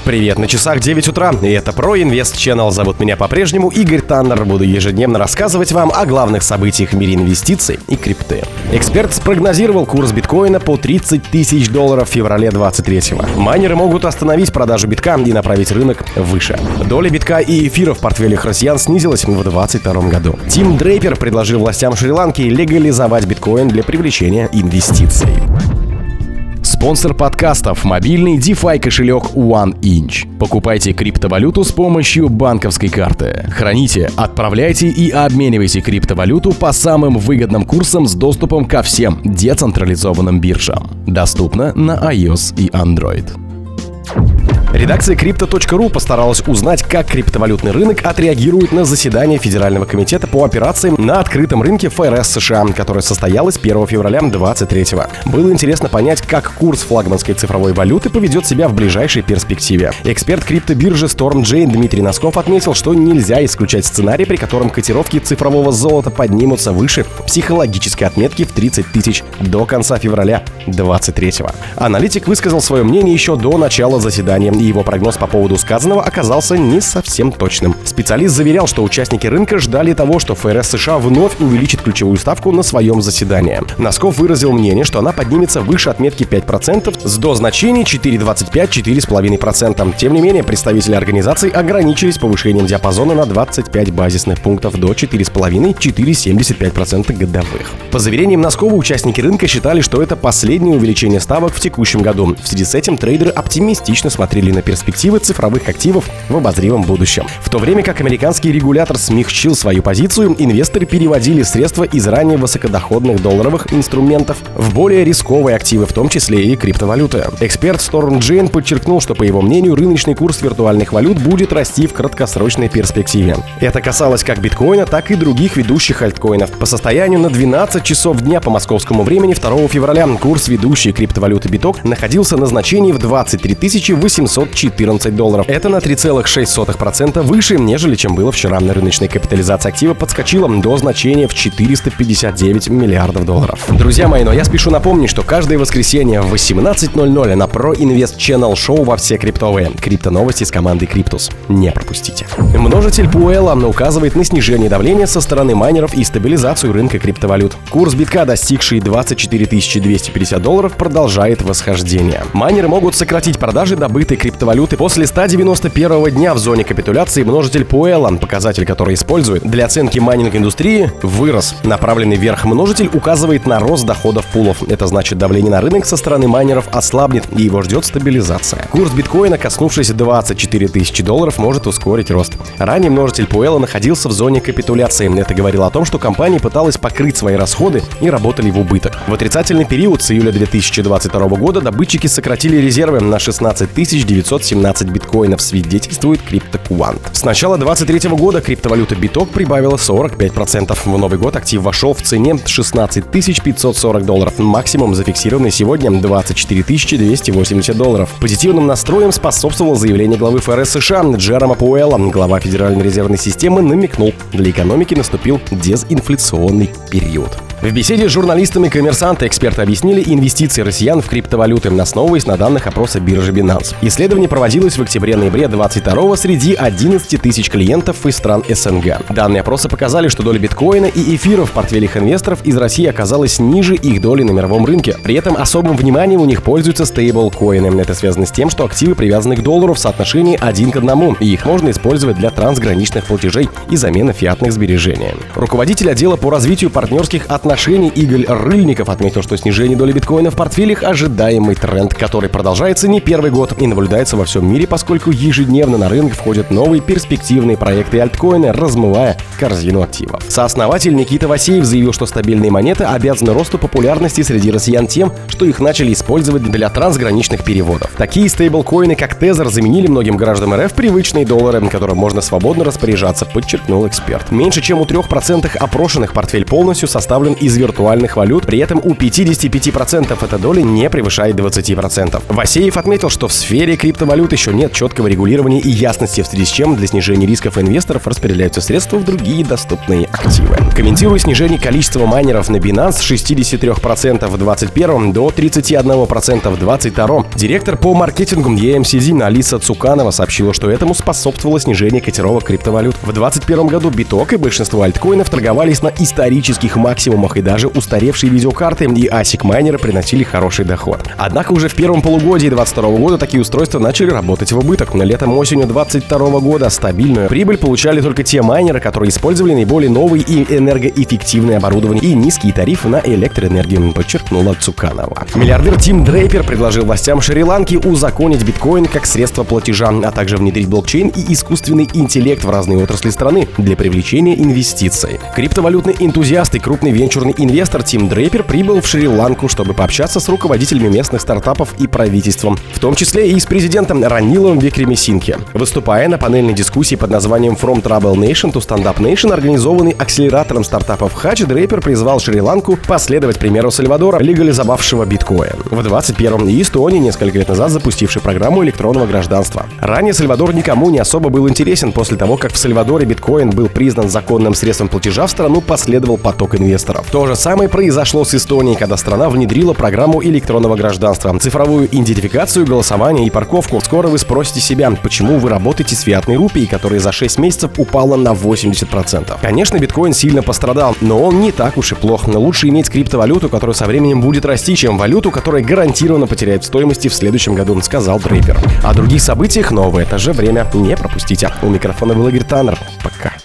Привет, на часах 9 утра, и это ProInvest Channel. Зовут меня по-прежнему Игорь Таннер. Буду ежедневно рассказывать вам о главных событиях в мире инвестиций и крипты. Эксперт спрогнозировал курс биткоина по $30 тысяч в феврале 23-го. Майнеры могут остановить продажу битка и направить рынок выше. Доля битка и эфира в портфелях россиян снизилась в 2022 году. Тим Дрейпер предложил властям Шри-Ланки легализовать биткоин для привлечения инвестиций. Спонсор подкастов – мобильный DeFi кошелек OneInch. Покупайте криптовалюту с помощью банковской карты. Храните, отправляйте и обменивайте криптовалюту по самым выгодным курсам с доступом ко всем децентрализованным биржам. Доступно на iOS и Android. Редакция Crypto.ru постаралась узнать, как криптовалютный рынок отреагирует на заседание Федерального комитета по операциям на открытом рынке ФРС США, которое состоялось 1 февраля 2023-го. Было интересно понять, как курс флагманской цифровой валюты поведет себя в ближайшей перспективе. Эксперт криптобиржи StormJane Дмитрий Носков отметил, что нельзя исключать сценарий, при котором котировки цифрового золота поднимутся выше психологической отметки в 30 тысяч до конца февраля 2023-го. Аналитик высказал свое мнение еще до начала заседания, и его прогноз по поводу сказанного оказался не совсем точным. Специалист заверял, что участники рынка ждали того, что ФРС США вновь увеличит ключевую ставку на своем заседании. Носков выразил мнение, что она поднимется выше отметки 5% с до значений 4,25-4,5%. Тем не менее, представители организации ограничились повышением диапазона на 25 базисных пунктов до 4,5-4,75% годовых. По заверениям Носкова, участники рынка считали, что это последнее увеличение ставок в текущем году. В связи с этим трейдеры оптимистично смотрели на перспективы цифровых активов в обозримом будущем. В то время как американский регулятор смягчил свою позицию, инвесторы переводили средства из ранее высокодоходных долларовых инструментов в более рисковые активы, в том числе и криптовалюты. Эксперт StormJane подчеркнул, что, по его мнению, рыночный курс виртуальных валют будет расти в краткосрочной перспективе. Это касалось как биткоина, так и других ведущих альткоинов. По состоянию на 12 часов дня по московскому времени 2 февраля курс ведущей криптовалюты биток находился на значении в $23 814. Это на 3,6% выше, нежели чем было вчера. Рыночная капитализация актива подскочила до значения в $459 миллиардов. Друзья мои, но я спешу напомнить, что каждое воскресенье в 18:00 на ProInvest Channel шоу во все криптовые. Крипто-новости с командой Криптус. Не пропустите. Множитель Пуэлла указывает на снижение давления со стороны майнеров и стабилизацию рынка криптовалют. Курс битка, достигший $24 250, продолжает восхождение. Майнеры могут сократить продажи добытой криптовалюты после 191-го дня в зоне капитуляции. Множитель Пуэлла, показатель, который используют для оценки майнинг-индустрии, вырос. Направленный вверх множитель указывает на рост доходов пулов. Это значит, давление на рынок со стороны майнеров ослабнет, и его ждет стабилизация. Курс биткоина, коснувшись $24 тысячи, может ускорить рост. Ранее множитель Пуэлла находился в зоне капитуляции. Это говорило о том, что компания пыталась покрыть свои расходы и работали в убыток. В отрицательный период с июля 2022 года добытчики сократили резервы на 16 917 биткоинов, свидетельствует CryptoQuant. С начала 2023 года криптовалюта биток прибавила 45%. В новый год актив вошел в цене $16 540. Максимум зафиксированный сегодня $24 280. Позитивным настроем способствовало заявление главы ФРС США Джерома Пуэлла. Глава Федеральной резервной системы намекнул, для экономики наступил дезинфляционный период. В беседе с журналистами «Коммерсанта» эксперты объяснили инвестиции россиян в криптовалюты, основываясь на данных опроса биржи Binance. Исследование проводилось в октябре-ноябре 2022 среди 11 тысяч клиентов из стран СНГ. Данные опроса показали, что доля биткоина и эфира в портфелях инвесторов из России оказалась ниже их доли на мировом рынке. При этом особым вниманием у них пользуются стейблкоины. Это связано с тем, что активы привязаны к доллару в соотношении 1 к 1, и их можно использовать для трансграничных платежей и замены фиатных сбережений. Руководитель отдела по развитию партнерских отношений Игорь Рыльников отметил, что снижение доли биткоина в портфелях – ожидаемый тренд, который продолжается не первый год и наблюдается во всем мире, поскольку ежедневно на рынок входят новые перспективные проекты альткоина, размывая корзину активов. Сооснователь Никита Васеев заявил, что стабильные монеты обязаны росту популярности среди россиян тем, что их начали использовать для трансграничных переводов. Такие стейблкоины, как Tether, заменили многим гражданам РФ привычные доллары, которым можно свободно распоряжаться, подчеркнул эксперт. Меньше чем у 3% опрошенных портфель полностью составлен составлен из виртуальных валют, при этом у 55% эта доля не превышает 20%. Васеев отметил, что в сфере криптовалют еще нет четкого регулирования и ясности, в связи с чем для снижения рисков инвесторов распределяются средства в другие доступные активы. Комментируя снижение количества майнеров на Binance с 63% в 2021 до 31% в 2022, директор по маркетингу EMCZ Алиса Цуканова сообщила, что этому способствовало снижение котировок криптовалют. В 2021 году биток и большинство альткоинов торговались на исторических максимумах, и даже устаревшие видеокарты и ASIC-майнеры приносили хороший доход. Однако уже в первом полугодии 2022 года такие устройства начали работать в убыток. Летом-осенью 2022 года стабильную прибыль получали только те майнеры, которые использовали наиболее новые и энергоэффективное оборудование и низкие тарифы на электроэнергию, подчеркнула Цуканова. Миллиардер Тим Дрейпер предложил властям Шри-Ланки узаконить биткоин как средство платежа, а также внедрить блокчейн и искусственный интеллект в разные отрасли страны для привлечения инвестиций. Криптовалютный энтузиаст и крупный венчурный инвестор Тим Дрейпер прибыл в Шри-Ланку, чтобы пообщаться с руководителями местных стартапов и правительством, в том числе и с президентом Ранилом Викремесинхе. Выступая на панельной дискуссии под названием From Trouble Nation to Stand Up Nation, организованный акселератором стартапов Хадж, Дрейпер призвал Шри-Ланку последовать примеру Сальвадора, легализовавшего биткоин. В 2021 и Эстонии, несколько лет назад запустившей программу электронного гражданства. Ранее Сальвадор никому не особо был интересен. После того, как в Сальвадоре биткоин был признан законным средством платежа, в страну последовал поток инвесторов. То же самое произошло с Эстонией, когда страна внедрила программу электронного гражданства, цифровую идентификацию, голосование и парковку. Скоро вы спросите себя, почему вы работаете с фиатной рупией, которая за 6 месяцев упала на 80%. Конечно, биткоин сильно пострадал, но он не так уж и плох. Но лучше иметь криптовалюту, которая со временем будет расти, чем валюту, которая гарантированно потеряет в стоимости в следующем году, сказал Дрейпер. О других событиях, но в это же время не пропустите. У микрофона был Игорь Таннер. Пока.